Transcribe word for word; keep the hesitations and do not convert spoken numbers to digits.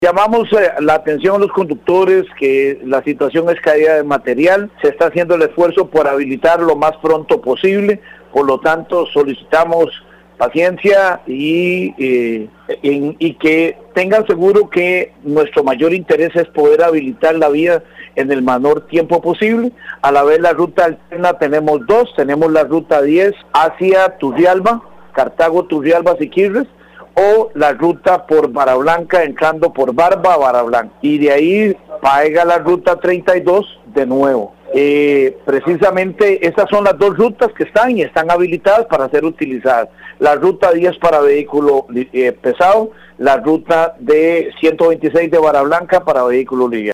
Llamamos eh, la atención a los conductores que la situación es caída de material, se está haciendo el esfuerzo por habilitar lo más pronto posible, por lo tanto solicitamos paciencia y, eh, en, y que tengan seguro que nuestro mayor interés es poder habilitar la vía en el menor tiempo posible. A la vez la ruta alterna tenemos dos, tenemos la ruta diez hacia Turrialba, Cartago, Turrialba, Siquirres, o la ruta por Barra Blanca, entrando por Barba a Barra Blanca, y de ahí pega la ruta treinta y dos de nuevo. Eh, precisamente estas son las dos rutas que están y están habilitadas para ser utilizadas. La ruta diez para vehículo eh, pesado, la ruta de ciento veintiséis de Barra Blanca para vehículo liviano.